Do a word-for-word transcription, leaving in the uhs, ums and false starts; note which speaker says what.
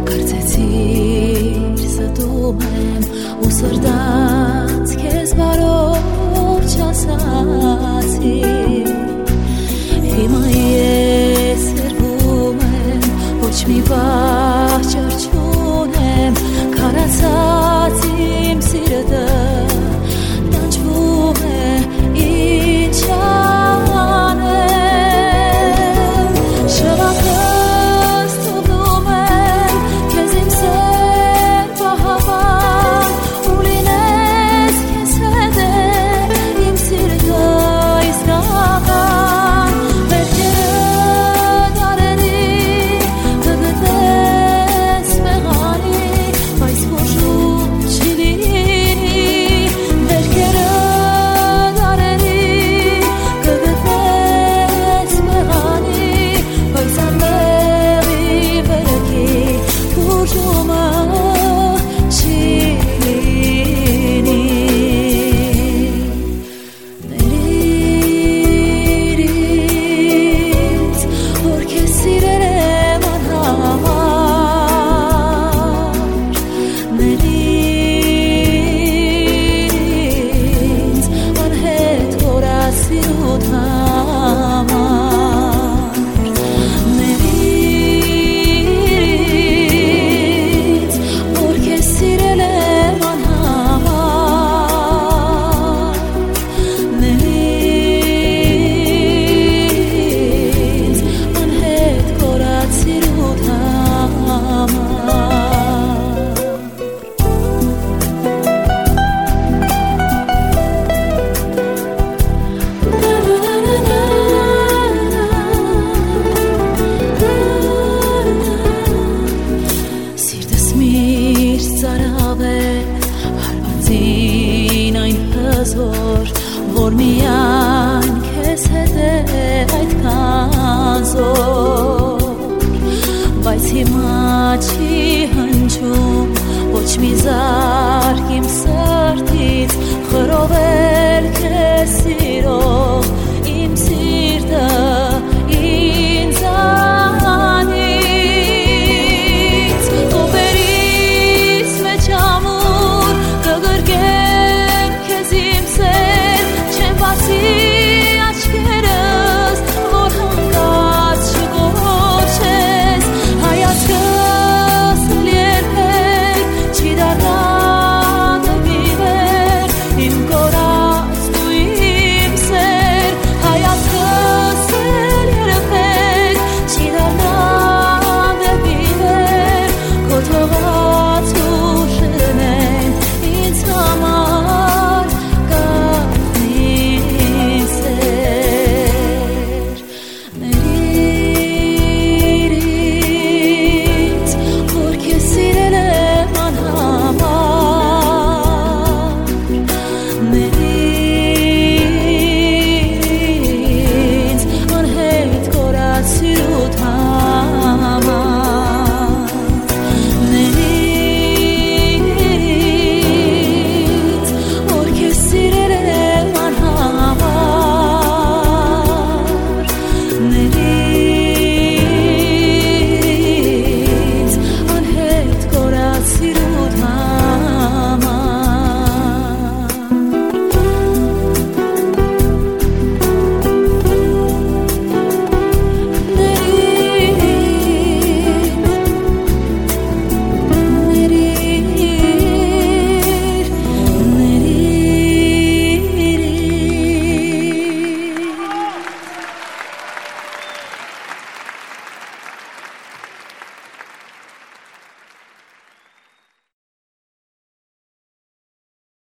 Speaker 1: Կարծեցիր ստում եմ ու սրտաց քեզ բարով չասացի Հիմա ես սրվում եմ ոչ մի պատճառ չունեմ քարացած իմ սիրտը տանջվում է ինչ անեմ շվակս թողնում եմ քեզ իմ սեր պահապան ու լինես քեզ հետ է իմ սիրտը իսկական վերջերը դարերի կգտնես մեղանի բայց խոշոր չի լինի վերջերը դարերի կգտնես մեղանի բայց անմեղի վերքի ուժումը չի լինի Ներիր ինձ, որ քեզ սիրել եմ անհամար Ներիր ինձ, անհետ կորած սիրուդ համար Ներիր ինձ, որ քեզ սիրել եմ անհամար Ներիր ինձ, անհետ կորած սիրուդ համար Սիրտս միշտ ծարավ է հարվածին այն հզոր որ միայն քեզ հետ է այդքան զոր